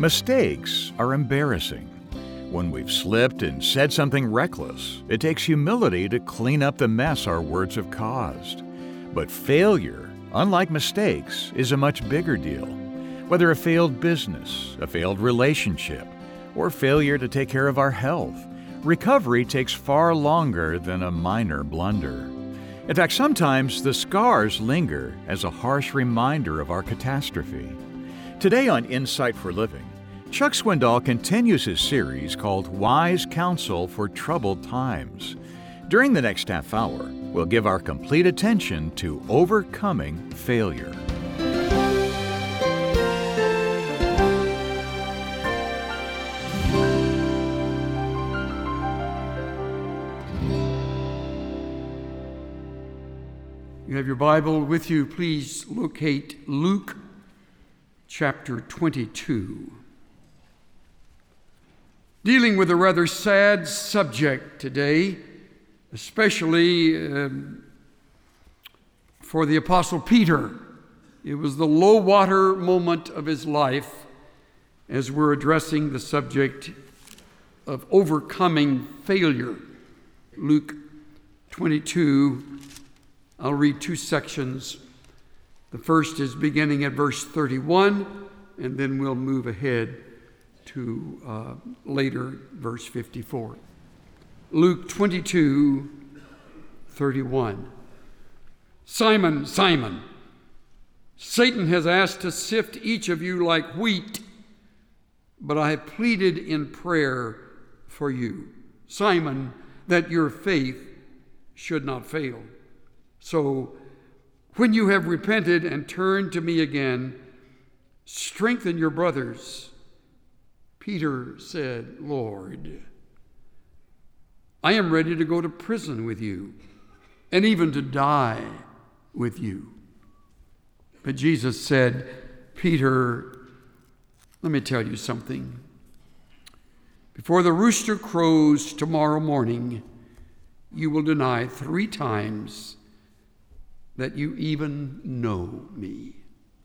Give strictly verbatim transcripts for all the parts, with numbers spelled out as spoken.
Mistakes are embarrassing. When we've slipped and said something reckless, it takes humility to clean up the mess our words have caused. But failure, unlike mistakes, is a much bigger deal. Whether a failed business, a failed relationship, or failure to take care of our health, recovery takes far longer than a minor blunder. In fact, sometimes the scars linger as a harsh reminder of our catastrophe. Today on Insight for Living, Chuck Swindoll continues his series called Wise Counsel for Troubled Times. During the next half hour, we'll give our complete attention to overcoming failure. You have your Bible with you. Please locate Luke chapter twenty-two. Dealing with a rather sad subject today, especially um, for the Apostle Peter. It was the low water moment of his life as we're addressing the subject of overcoming failure. Luke twenty-two. I'll read two sections. The first is beginning at verse thirty-one, and then we'll move ahead to uh, later, verse fifty-four. Luke twenty-two, thirty-one. Simon, Simon, Satan has asked to sift each of you like wheat, but I have pleaded in prayer for you, Simon, that your faith should not fail. So, when you have repented and turned to me again, strengthen your brothers. Peter said, Lord, I am ready to go to prison with you and even to die with you. But Jesus said, Peter, let me tell you something. Before the rooster crows tomorrow morning, you will deny three times that you even know me.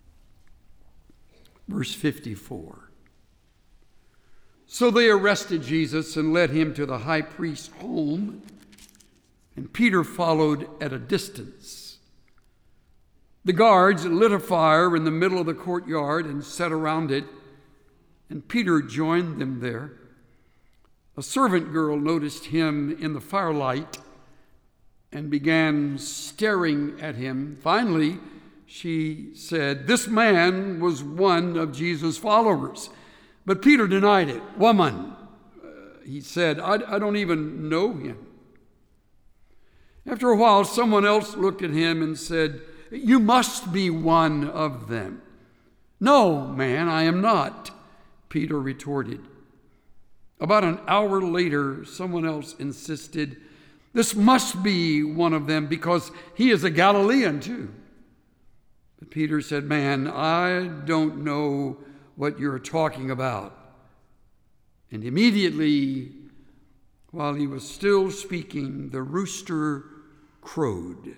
Verse fifty-four. So they arrested Jesus and led him to the high priest's home, and Peter followed at a distance. The guards lit a fire in the middle of the courtyard and sat around it, and Peter joined them there. A servant girl noticed him in the firelight and began staring at him. Finally, she said, this man was one of Jesus' followers. But Peter denied it. Woman, uh, he said, I, I don't even know him. After a while, someone else looked at him and said, you must be one of them. No, man, I am not, Peter retorted. About an hour later, someone else insisted, this must be one of them because he is a Galilean too. But Peter said, man, I don't know what you're talking about. And immediately, while he was still speaking, the rooster crowed.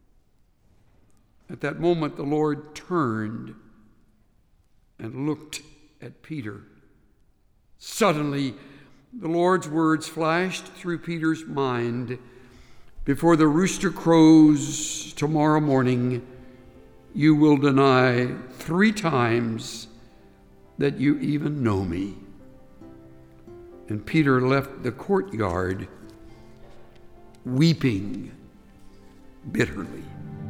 At that moment, the Lord turned and looked at Peter. Suddenly, the Lord's words flashed through Peter's mind. Before the rooster crows tomorrow morning, you will deny three times that you even know me. And Peter left the courtyard weeping bitterly.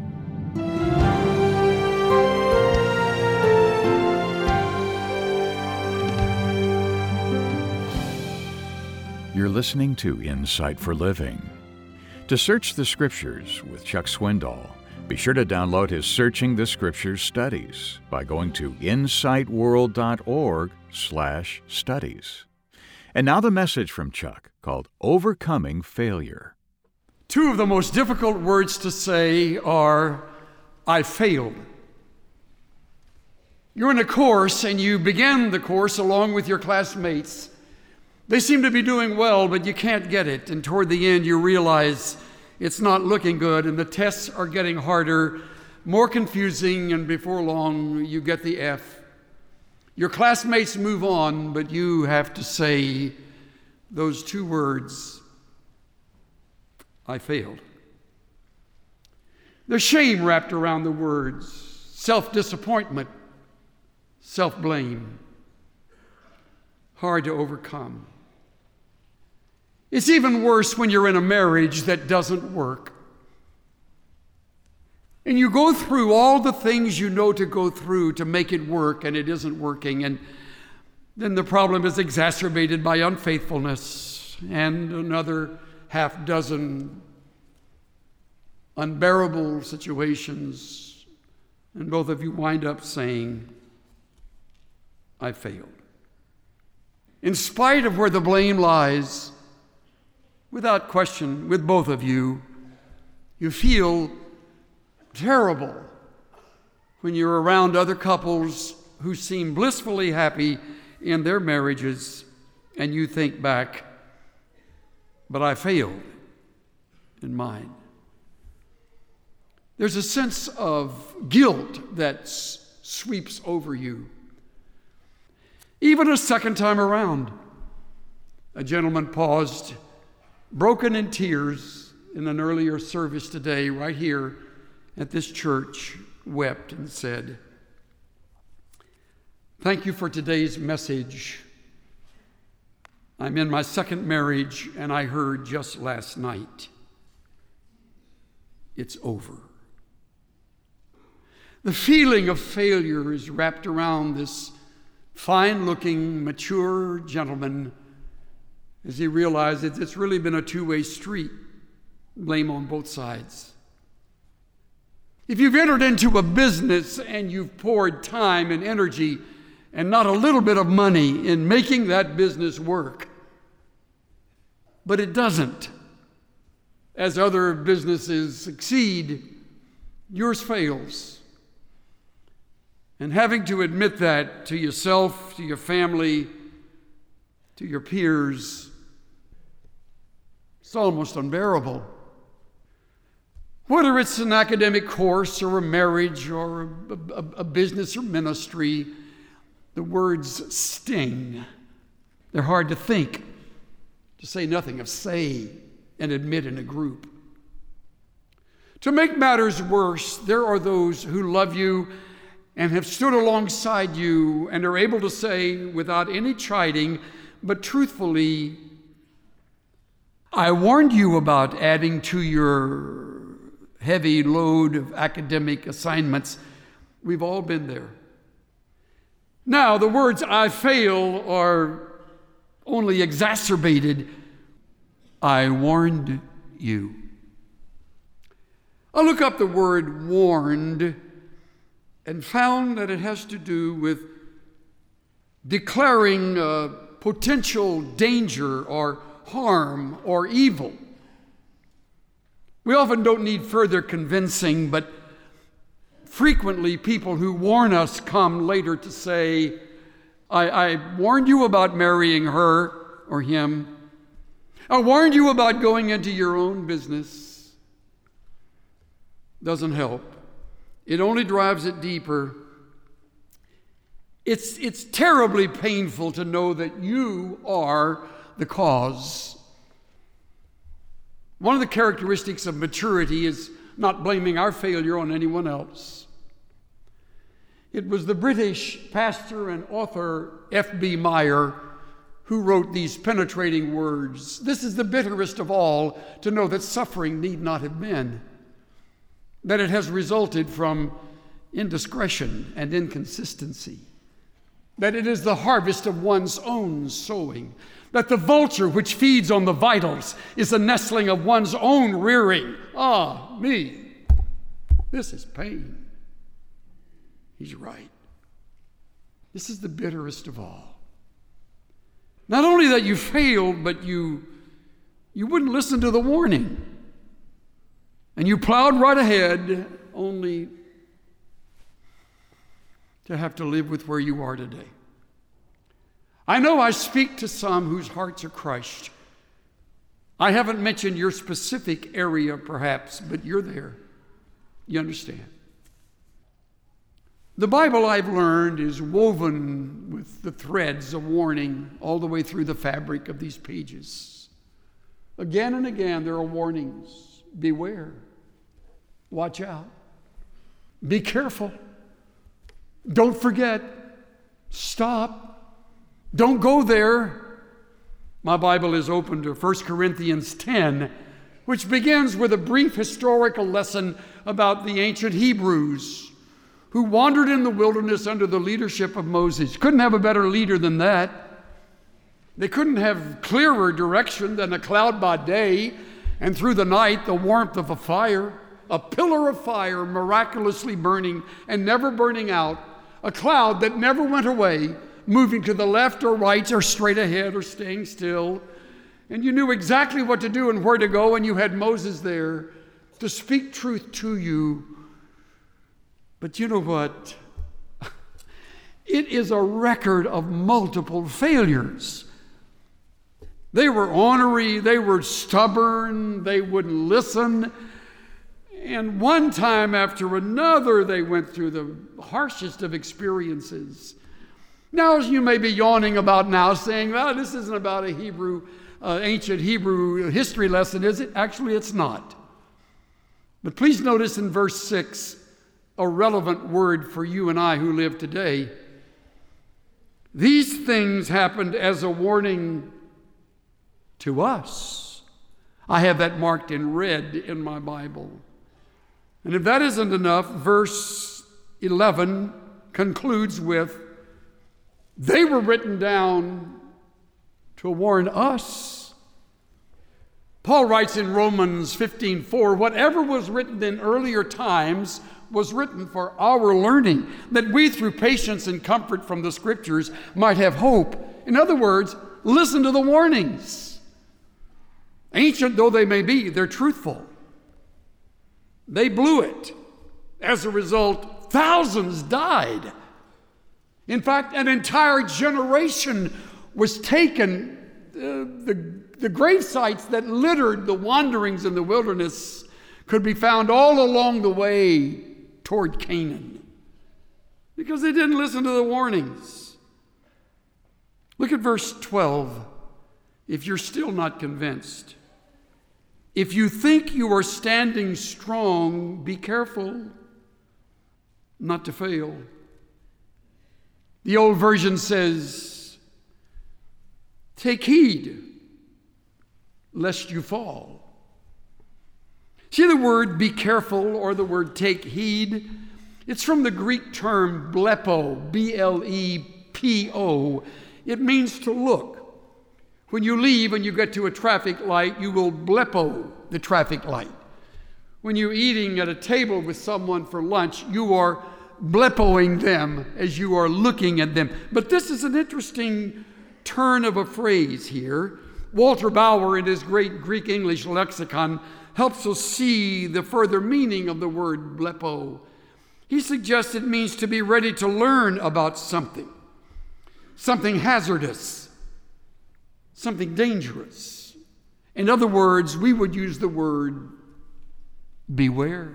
You're listening to Insight for Living. To search the Scriptures with Chuck Swindoll, be sure to download his Searching the Scriptures studies by going to insightworld.org slash studies. And now the message from Chuck called Overcoming Failure. Two of the most difficult words to say are, I failed. You're in a course and you begin the course along with your classmates. They seem to be doing well, but you can't get it. And toward the end, you realize it's not looking good, and the tests are getting harder, more confusing, and before long, you get the F. Your classmates move on, but you have to say those two words, I failed. There's shame wrapped around the words, self-disappointment, self-blame, hard to overcome. It's even worse when you're in a marriage that doesn't work. And you go through all the things you know to go through to make it work, and it isn't working. And then the problem is exacerbated by unfaithfulness and another half dozen unbearable situations. And both of you wind up saying, I failed. In spite of where the blame lies, without question, with both of you, you feel terrible when you're around other couples who seem blissfully happy in their marriages, and you think back, but I failed in mine. There's a sense of guilt that s- sweeps over you. Even a second time around, a gentleman paused, broken in tears, in an earlier service today, right here at this church, wept and said, thank you for today's message. I'm in my second marriage, and I heard just last night, it's over. The feeling of failure is wrapped around this fine-looking, mature gentleman as he realizes it's really been a two-way street, blame on both sides. If you've entered into a business and you've poured time and energy and not a little bit of money in making that business work, but it doesn't, as other businesses succeed, yours fails. And having to admit that to yourself, to your family, to your peers, it's almost unbearable. Whether it's an academic course or a marriage or a, a, a business or ministry, the words sting. They're hard to think, to say nothing of say and admit in a group. To make matters worse, there are those who love you and have stood alongside you and are able to say without any chiding, but truthfully, I warned you about adding to your heavy load of academic assignments. We've all been there. Now, the words I fail are only exacerbated. I warned you. I look up the word warned and found that it has to do with declaring uh, potential danger or harm or evil. We often don't need further convincing, but frequently people who warn us come later to say, I, I warned you about marrying her or him. I warned you about going into your own business. Doesn't help. It only drives it deeper. It's, it's terribly painful to know that you are the cause. One of the characteristics of maturity is not blaming our failure on anyone else. It was the British pastor and author F B Meyer who wrote these penetrating words. This is the bitterest of all, to know that suffering need not have been, that it has resulted from indiscretion and inconsistency, that it is the harvest of one's own sowing, that the vulture which feeds on the vitals is the nestling of one's own rearing. Ah, me, this is pain. He's right. This is the bitterest of all. Not only that you failed, but you, you wouldn't listen to the warning. And you plowed right ahead, only to have to live with where you are today. I know I speak to some whose hearts are crushed. I haven't mentioned your specific area, perhaps, but you're there. You understand. The Bible, I've learned, is woven with the threads of warning all the way through the fabric of these pages. Again and again, there are warnings. Beware. Watch out. Be careful. Don't forget. Stop. Don't go there. My Bible is open to First Corinthians ten, which begins with a brief historical lesson about the ancient Hebrews who wandered in the wilderness under the leadership of Moses. Couldn't have a better leader than that. They couldn't have clearer direction than a cloud by day, and through the night the warmth of a fire, a pillar of fire miraculously burning and never burning out, a cloud that never went away, moving to the left or right or straight ahead or staying still. And you knew exactly what to do and where to go, and you had Moses there to speak truth to you. But you know what? It is a record of multiple failures. They were ornery, they were stubborn, they wouldn't listen. And one time after another, they went through the harshest of experiences. Now, as you may be yawning about now, saying, well, this isn't about a Hebrew, uh, ancient Hebrew history lesson, is it? Actually, it's not. But please notice in verse six, a relevant word for you and I who live today. These things happened as a warning to us. I have that marked in red in my Bible. And if that isn't enough, verse eleven concludes with, they were written down to warn us. Paul writes in Romans fifteen four, whatever was written in earlier times was written for our learning, that we through patience and comfort from the Scriptures might have hope. In other words, listen to the warnings. Ancient though they may be, they're truthful. They blew it. As a result, thousands died. In fact, an entire generation was taken. Uh, the, the grave sites that littered the wanderings in the wilderness could be found all along the way toward Canaan because they didn't listen to the warnings. Look at verse twelve. If you're still not convinced, if you think you are standing strong, be careful not to fail. The old version says, take heed lest you fall. See the word be careful or the word take heed? It's from the Greek term blepo, B L E P O. It means to look. When you leave and you get to a traffic light, you will blepo the traffic light. When you're eating at a table with someone for lunch, you are blepoing them as you are looking at them. But this is an interesting turn of a phrase here. Walter Bauer, in his great Greek English lexicon, helps us see the further meaning of the word blepo. He suggests it means to be ready to learn about something, something hazardous, something dangerous. In other words, we would use the word beware,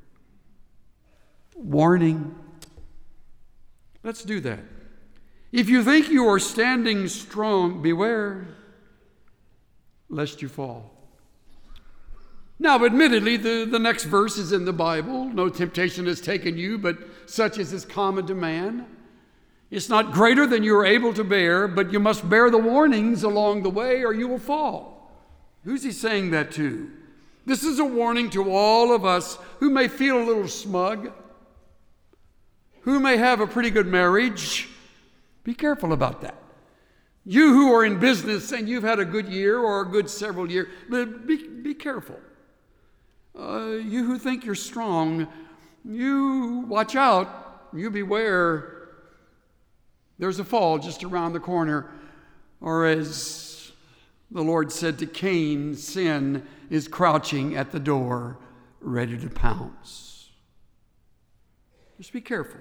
warning. Let's do that. If you think you are standing strong, beware lest you fall. Now, admittedly, the, the next verse is in the Bible. No temptation has taken you, but such as is common to man. It's not greater than you are able to bear, but you must bear the warnings along the way or you will fall. Who's he saying that to? This is a warning to all of us who may feel a little smug, who may have a pretty good marriage. Be careful about that. You who are in business and you've had a good year or a good several years, be, be careful. Uh, you who think you're strong, you watch out, you beware. There's a fall just around the corner. Or as the Lord said to Cain, sin is crouching at the door, ready to pounce. Just be careful.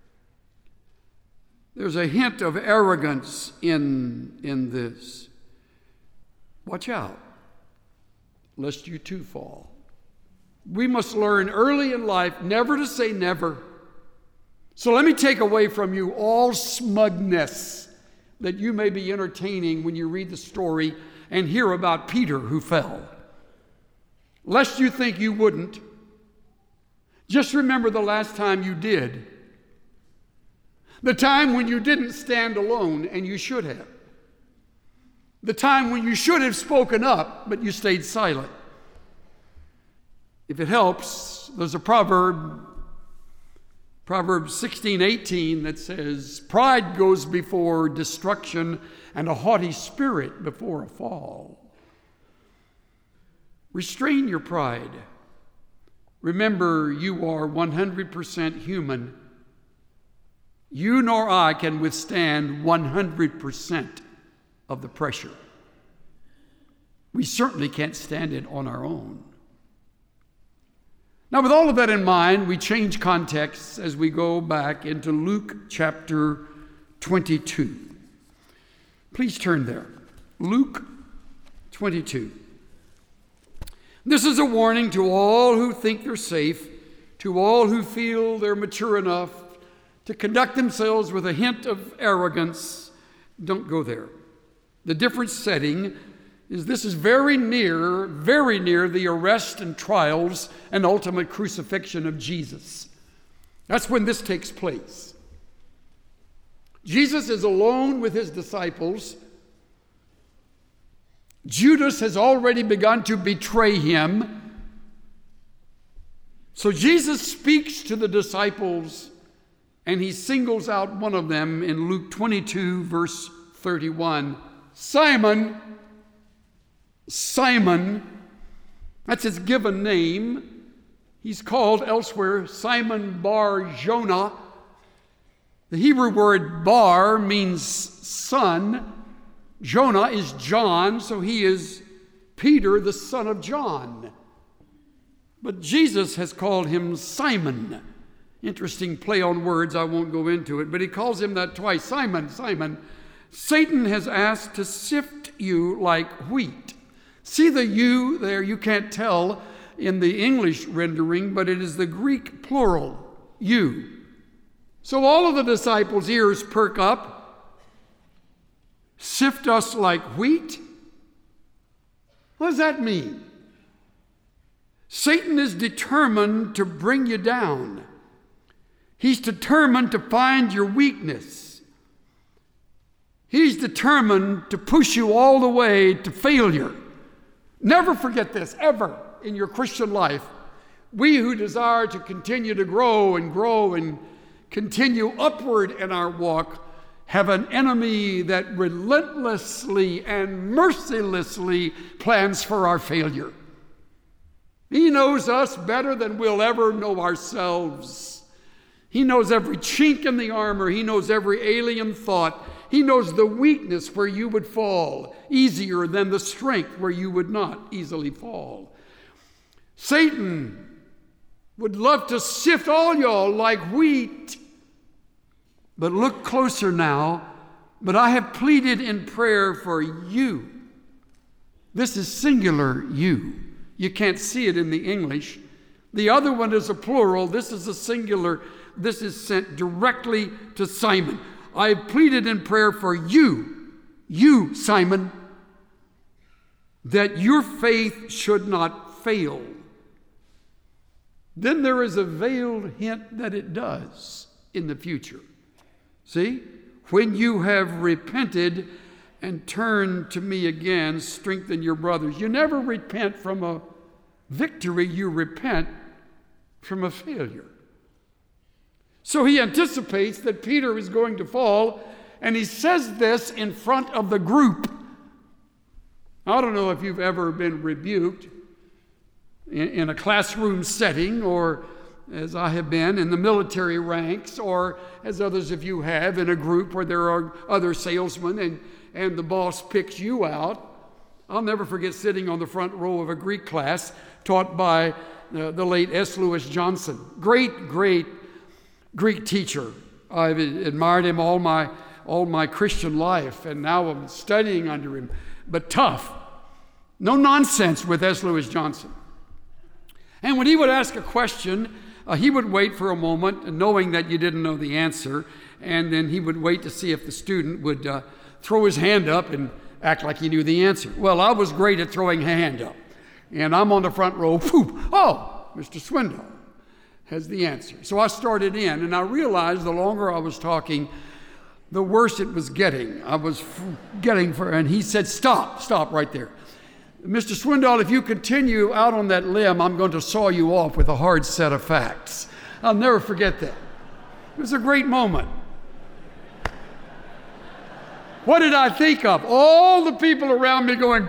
There's a hint of arrogance in, in this. Watch out, lest you too fall. We must learn early in life never to say never. So let me take away from you all smugness that you may be entertaining when you read the story and hear about Peter who fell. Lest you think you wouldn't, just remember the last time you did. The time when you didn't stand alone and you should have. The time when you should have spoken up, but you stayed silent. If it helps, there's a proverb, Proverbs sixteen eighteen, that says, pride goes before destruction and a haughty spirit before a fall. Restrain your pride. Remember, you are one hundred percent human. You nor I can withstand one hundred percent of the pressure. We certainly can't stand it on our own. Now, with all of that in mind, we change contexts as we go back into Luke chapter twenty-two. Please turn there. Luke twenty-two. This is a warning to all who think they're safe, to all who feel they're mature enough to conduct themselves with a hint of arrogance. Don't go there. The different setting is this is very near, very near the arrest and trials and ultimate crucifixion of Jesus. That's when this takes place. Jesus is alone with his disciples. Judas has already begun to betray him. So Jesus speaks to the disciples, and he singles out one of them in Luke twenty-two, verse thirty-one. Simon, Simon, that's his given name. He's called elsewhere Simon Bar Jonah. The Hebrew word bar means son. Jonah is John, so he is Peter, the son of John. But Jesus has called him Simon. Interesting play on words, I won't go into it, but he calls him that twice. Simon, Simon, Satan has asked to sift you like wheat. See the you there, you can't tell in the English rendering, but it is the Greek plural, you. So all of the disciples' ears perk up. Sift us like wheat? What does that mean? Satan is determined to bring you down. He's determined to find your weakness. He's determined to push you all the way to failure. Never forget this, ever, in your Christian life. We who desire to continue to grow and grow and continue upward in our walk have an enemy that relentlessly and mercilessly plans for our failure. He knows us better than we'll ever know ourselves. He knows every chink in the armor. He knows every alien thought. He knows the weakness where you would fall easier than the strength where you would not easily fall. Satan would love to sift all y'all like wheat. But look closer now. But I have pleaded in prayer for you. This is singular you. You can't see it in the English. The other one is a plural. This is a singular. This is sent directly to Simon. I have pleaded in prayer for you, you, Simon, that your faith should not fail. Then there is a veiled hint that it does in the future. See? When you have repented and turned to me again, strengthen your brothers. You never repent from a victory, you repent from a failure. So he anticipates that Peter is going to fall, and he says this in front of the group. I don't know if you've ever been rebuked in, in a classroom setting, or as I have been in the military ranks, or as others of you have in a group where there are other salesmen and, and the boss picks you out. I'll never forget sitting on the front row of a Greek class taught by uh, the late S. Lewis Johnson. Great, great Greek teacher. I've admired him all my all my Christian life, and now I'm studying under him. But tough. No nonsense with S. Lewis Johnson. And when he would ask a question, uh, he would wait for a moment, knowing that you didn't know the answer, and then he would wait to see if the student would uh, throw his hand up and act like he knew the answer. Well, I was great at throwing a hand up, and I'm on the front row. Whoop, oh, Mister Swindoll has the answer. So I started in, and I realized the longer I was talking, the worse it was getting. I was f- getting for, and he said, stop, stop right there. Mister Swindoll, if you continue out on that limb, I'm going to saw you off with a hard set of facts. I'll never forget that. It was a great moment. What did I think of? All the people around me going,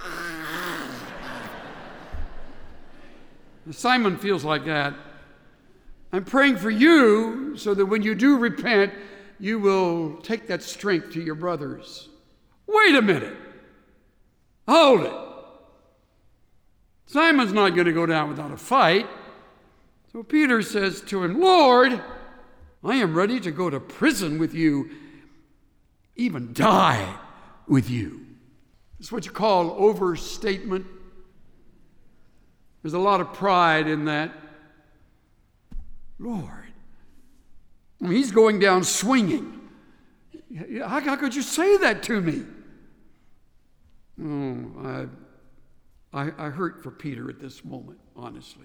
Simon feels like that. I'm praying for you so that when you do repent, you will take that strength to your brothers. Wait a minute. Hold it. Simon's not going to go down without a fight. So Peter says to him, Lord, I am ready to go to prison with you, even die with you. It's what you call overstatement. There's a lot of pride in that. Lord, I mean, he's going down swinging. How, how could you say that to me? Oh, I, I, I hurt for Peter at this moment, honestly.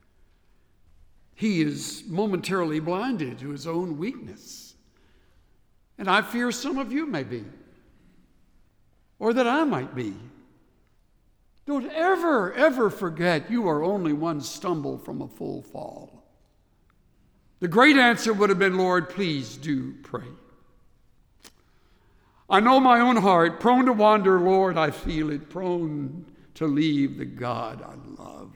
He is momentarily blinded to his own weakness. And I fear some of you may be, or that I might be. Don't ever, ever forget you are only one stumble from a full fall. The great answer would have been, Lord, please do pray. I know my own heart, prone to wander, Lord, I feel it, prone to leave the God I love.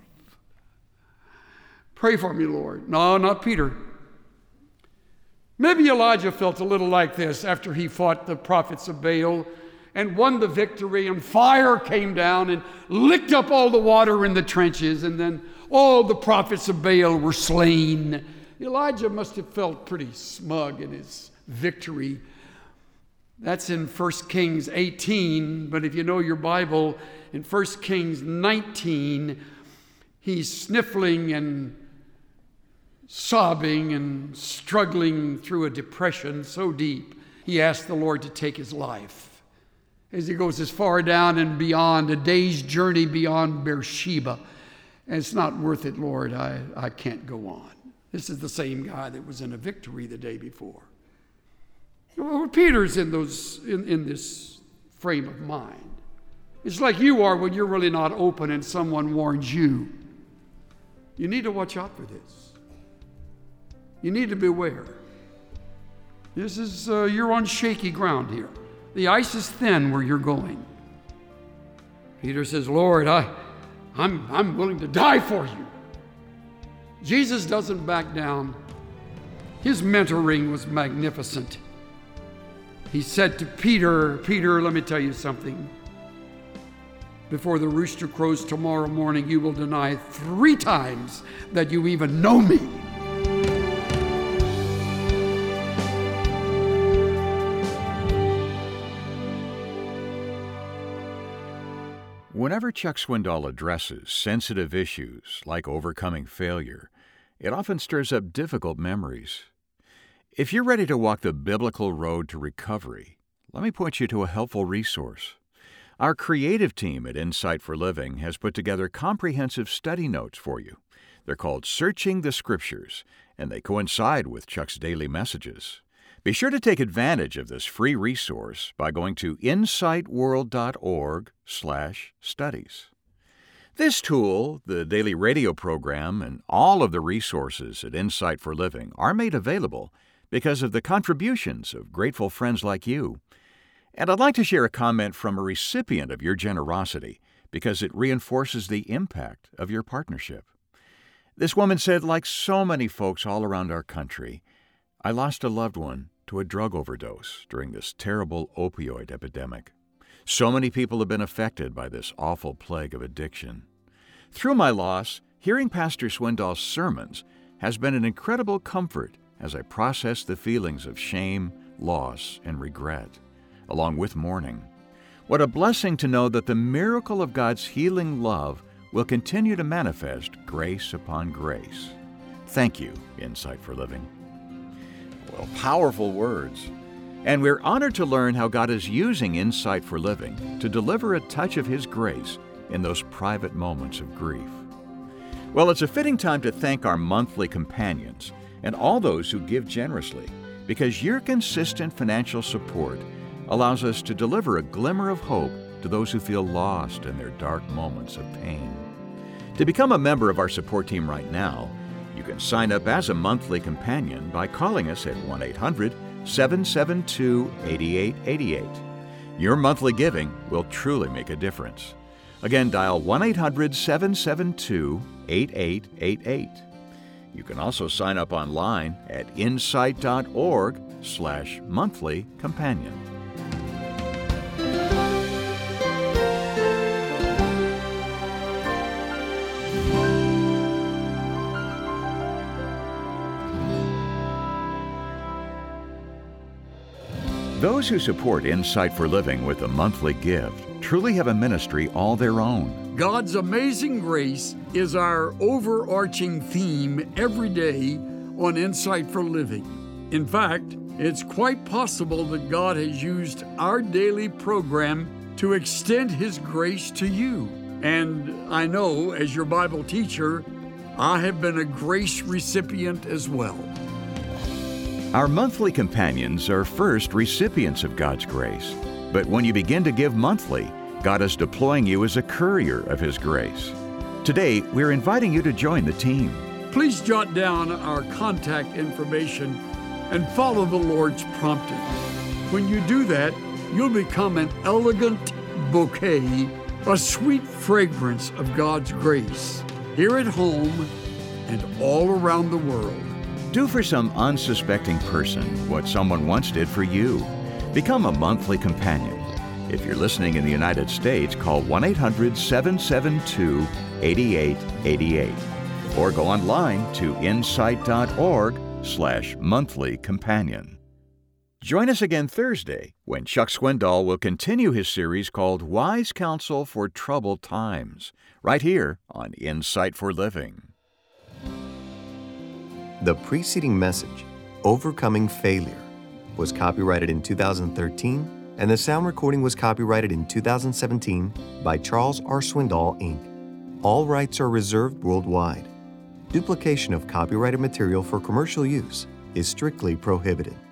Pray for me, Lord. No, not Peter. Maybe Elijah felt a little like this after he fought the prophets of Baal and won the victory, and fire came down and licked up all the water in the trenches, and then all the prophets of Baal were slain. Elijah must have felt pretty smug in his victory. That's in First Kings eighteen, but if you know your Bible, in First Kings nineteen, he's sniffling and sobbing and struggling through a depression so deep, he asked the Lord to take his life. As he goes as far down and beyond, a day's journey beyond Beersheba. And it's not worth it, Lord, I, I can't go on. This is the same guy that was in a victory the day before. Well, Peter's in those in, in this frame of mind. It's like you are when you're really not open and someone warns you. You need to watch out for this. You need to beware. This is, uh, you're on shaky ground here. The ice is thin where you're going. Peter says, Lord, I, I'm, I'm willing to die for you. Jesus doesn't back down. His mentoring was magnificent. He said to Peter, Peter, let me tell you something. Before the rooster crows tomorrow morning, you will deny three times that you even know me. Whenever Chuck Swindoll addresses sensitive issues like overcoming failure, it often stirs up difficult memories. If you're ready to walk the biblical road to recovery, let me point you to a helpful resource. Our creative team at Insight for Living has put together comprehensive study notes for you. They're called Searching the Scriptures, and they coincide with Chuck's daily messages. Be sure to take advantage of this free resource by going to insightworld.org slash studies. This tool, the daily radio program, and all of the resources at Insight for Living are made available because of the contributions of grateful friends like you. And I'd like to share a comment from a recipient of your generosity because it reinforces the impact of your partnership. This woman said, like so many folks all around our country, I lost a loved one to a drug overdose during this terrible opioid epidemic. So many people have been affected by this awful plague of addiction. Through my loss, hearing Pastor Swindoll's sermons has been an incredible comfort as I process the feelings of shame, loss, and regret, along with mourning. What a blessing to know that the miracle of God's healing love will continue to manifest grace upon grace. Thank you, Insight for Living. Well, powerful words. And we're honored to learn how God is using Insight for Living to deliver a touch of His grace in those private moments of grief. Well, it's a fitting time to thank our monthly companions and all those who give generously, because your consistent financial support allows us to deliver a glimmer of hope to those who feel lost in their dark moments of pain. To become a member of our support team right now, you can sign up as a monthly companion by calling us at one eight hundred seven seven two eight eight eight eight. Your monthly giving will truly make a difference. Again, dial one eight hundred seven seven two eight eight eight eight. You can also sign up online at insight.org slash monthly companion. Those who support Insight for Living with a monthly gift truly have a ministry all their own. God's amazing grace is our overarching theme every day on Insight for Living. In fact, it's quite possible that God has used our daily program to extend His grace to you. And I know, as your Bible teacher, I have been a grace recipient as well. Our monthly companions are first recipients of God's grace. But when you begin to give monthly, God is deploying you as a courier of His grace. Today, we're inviting you to join the team. Please jot down our contact information and follow the Lord's prompting. When you do that, you'll become an elegant bouquet, a sweet fragrance of God's grace, here at home and all around the world. Do for some unsuspecting person what someone once did for you. Become a monthly companion. If you're listening in the United States, call one eight hundred seven seven two eight eight eight eight or go online to insight.org slash monthly companion. Join us again Thursday when Chuck Swindoll will continue his series called Wise Counsel for Troubled Times, right here on Insight for Living. The preceding message, Overcoming Failure, was copyrighted in two thousand thirteen, and the sound recording was copyrighted in two thousand seventeen by Charles R. Swindoll, Incorporated. All rights are reserved worldwide. Duplication of copyrighted material for commercial use is strictly prohibited.